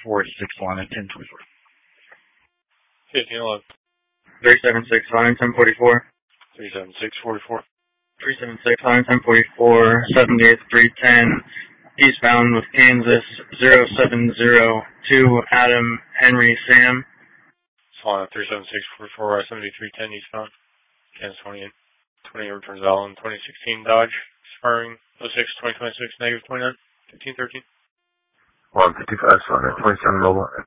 line at 1024. 1511. 376 line 1044. 37644. 376 line 1044. 78th 310. Eastbound with Kansas 0702 Adam Henry Sam. Solana 37644 I-7310 eastbound. Kansas 20 returns Allen 2016 Dodge. Expiring 06-2026 -29 1513. 155 Solana 27 mobile.